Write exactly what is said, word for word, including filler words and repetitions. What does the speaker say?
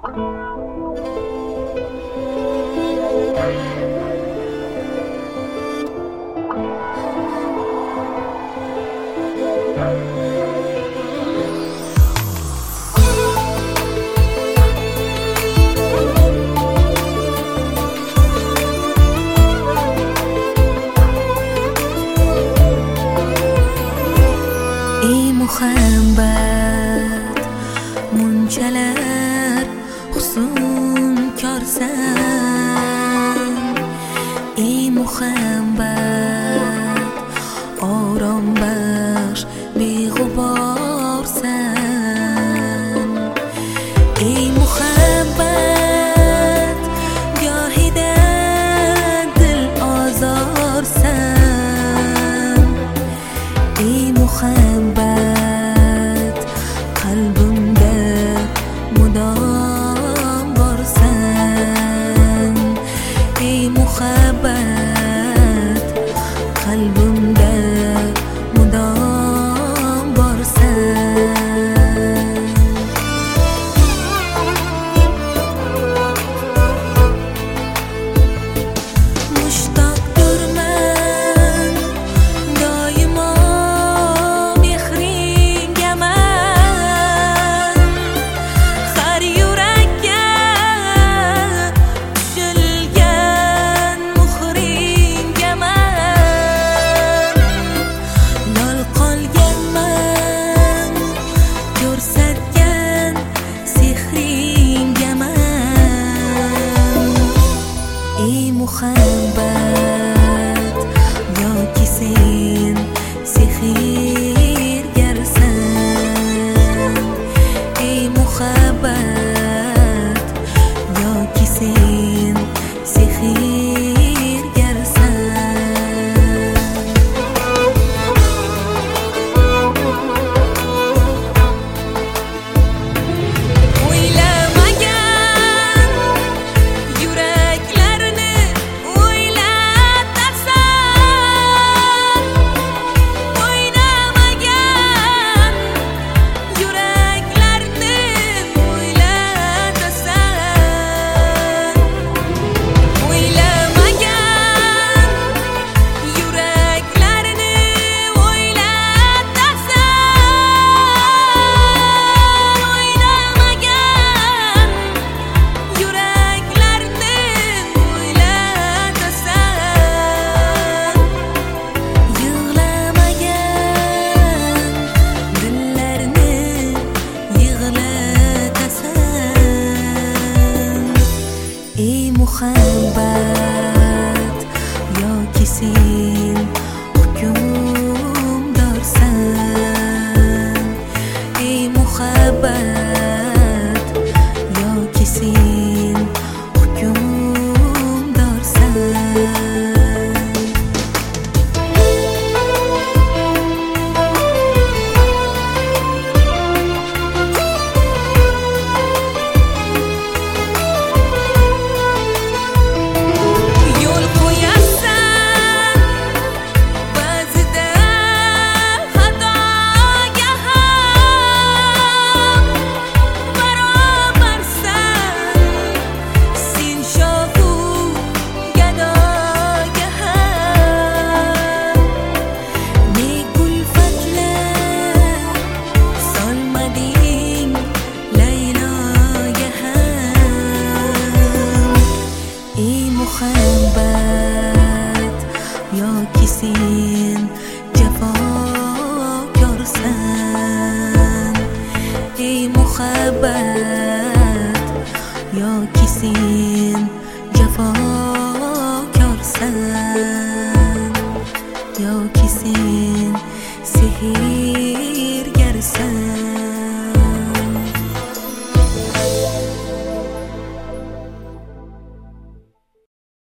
ey muhabbat munchalar husnkorsan, ey muhabbat orom bax beg'uborsan, ey muhabbat gohida dil ozorsan, ey muhabbat qalbimda mudom borsan, ey muhabbat qalbimda mudom borsan. Mushtoqdirman doimo mehringaman, har yurakka tushilgan muhringaman, lol qolganman ko'rsatgan sehringaman, ey muhabbat yoki sen sehrgarsan, ey muhabbat yoki sen sehrgarsan. O'ylamagan yuraklarni o'ylatasan, o'ynamagan yuraklarni o'ylatasan, o'ylamagan yuraklarni o'ylatasan, o'ynamagan yuraklarni o'ylatasan, yig'lamagan dillarni yig'latasan, ey muhabbat yoki sen hukmdorsan, ey muhabbat yoki sen hukmdorsan. Yo'l qo'yarsan ba'zida xatoga ham, barobarsan sen shohu gadoga ham, ne kulfatlar solmading Layloga ham, ey muhabbat yoki sen jafokorsan, ey muhabbat yoki sen jafokorsan, yoki sen sehr